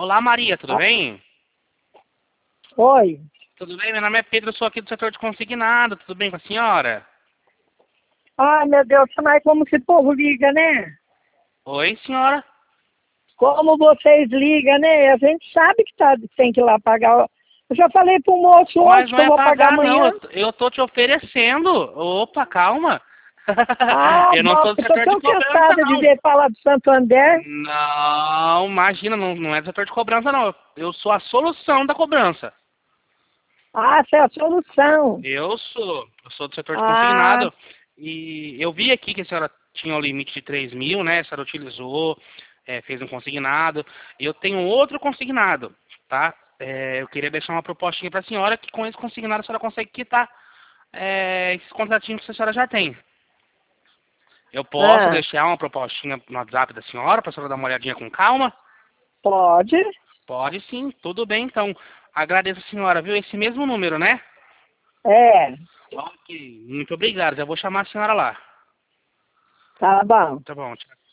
Olá, Maria, tudo Ah, bem? oi. Tudo bem? Meu nome é Pedro, eu sou aqui do setor de consignado. Tudo bem com a senhora? Ai, meu Deus, mas como esse povo liga, né? Oi, senhora. Como vocês ligam, né? A gente sabe que tem que ir lá pagar. Eu já falei pro moço Mas ontem não que eu é vou pagar pagar, não. amanhã. Eu tô te oferecendo. Opa, calma. Ah, Eu não bom, sou do eu tô setor de tão cobrança, cansada de não. ver falar do Santander. Não, imagina, não é do setor de cobrança, não. Eu sou a solução da cobrança. Ah, essa é a solução. Eu sou do setor de Ah, consignado. E eu vi aqui que a senhora tinha o limite de 3.000, né? A senhora utilizou, fez um consignado. E eu tenho outro consignado, tá? Eu queria deixar uma propostinha para a senhora que com esse consignado a senhora consegue quitar esses contratinhos que a senhora já tem. Eu posso ah, deixar uma propostinha no WhatsApp da senhora para a senhora dar uma olhadinha com calma? pode? Pode sim, tudo bem então. Agradeço a senhora, viu? Esse mesmo número, né? É, Ok, muito obrigado. Já vou chamar a senhora lá. tá bom. Tá bom, tchau.